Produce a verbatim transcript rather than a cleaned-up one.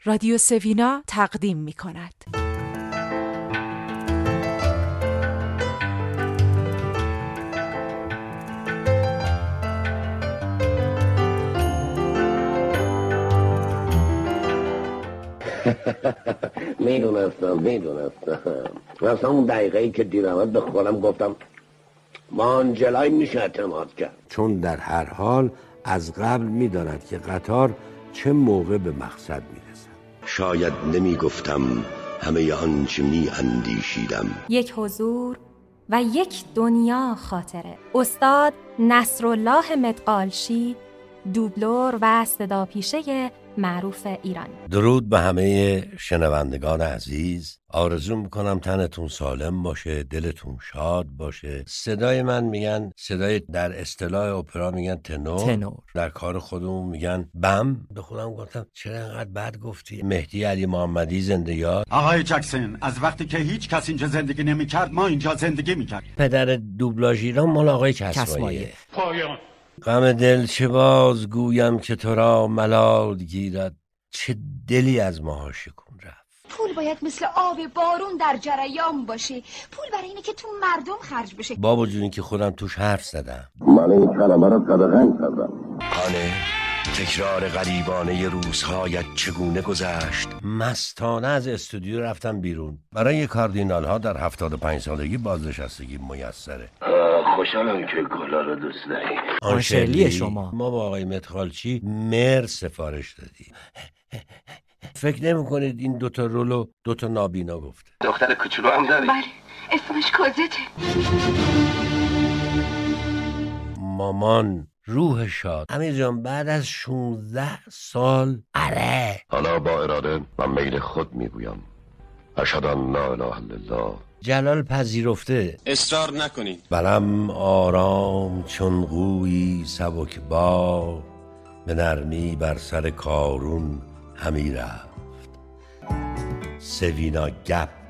رادیو سوینا تقدیم می کند. میدونستم میدونستم مثلا اون دقیقه‌ای که دیدمت به خودم گفتم ما آنجلای میشه اعتماد کرد، چون در هر حال از قبل میداند که قطار چه موقع به مقصد میرسد. شاید نمیگفتم همه آنچه میاندیشیدم. یک حضور و یک دنیا خاطره. استاد نصرالله مدغالشی، دوبلور و صدا پیشه معروف ایران. درود به همه شنوندگان عزیز. آرزو میکنم تنتون سالم باشه، دلتون شاد باشه. صدای من میگن صدای، در اصطلاح اپرا میگن تنور. تنور. در کار خودمون میگن بم. به خودم گفتم چرا انقدر بد گفتی؟ مهدی علی محمدی زنده یاد. آقای جکسون، از وقتی که هیچ کس اینجا زندگی نمیکرد ما اینجا زندگی میکردیم. پدر دوبلاژ ایران مال آقای کسمایه. پایان. غم دل چه باز گویم که تو را ملال گیرد، چه دلی از ماها شکون رفت. پول باید مثل آب بارون در جریان باشه. پول برای اینه که تو مردم خرج بشه. بابا جون که خودم توش حرف زدم. من این کلمه را قدغن کردم. خانه تکرار غریبانه روزهایت چگونه گذشت. مستانه از استودیو رفتم بیرون. برای کاردینال ها در هفتاد و پنج سالگی بازنشستگی میسره. خوشحالم که گلا رو دوست داری. آنشلی شما. ما با آقای مدغالچی مر سفارش دادی. فکر نمی کنید این دوتا رولو دوتا نابینا گفته؟ دختر کوچولو هم داری؟ بله، اسمش کوزته. مامان روح شاد. امیر جان بعد از شانزده سال اره. حالا با اراده و میل خود میگویم اشهد ان لا اله الا الله. جلال پذیرفته. اصرار نکنین. برم آرام چون قویی سبک با، به نرمی بر سر کارون همی رفت. سوینا گپ.